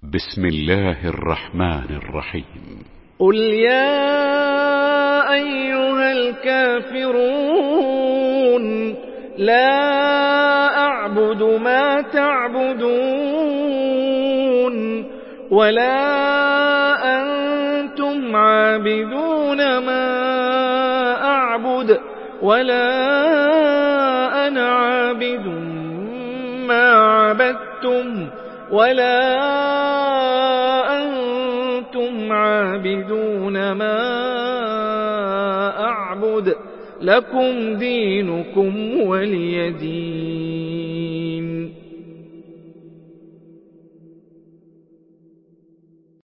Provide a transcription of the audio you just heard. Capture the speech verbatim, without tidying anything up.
بسم الله الرحمن الرحيم قل يا أيها الكافرون لا أعبد ما تعبدون ولا أنتم عابدون ما أعبد ولا أنا عابد ما عبدتم ولا أنتم عابدون ما أعبد لكم دينكم ولي دين.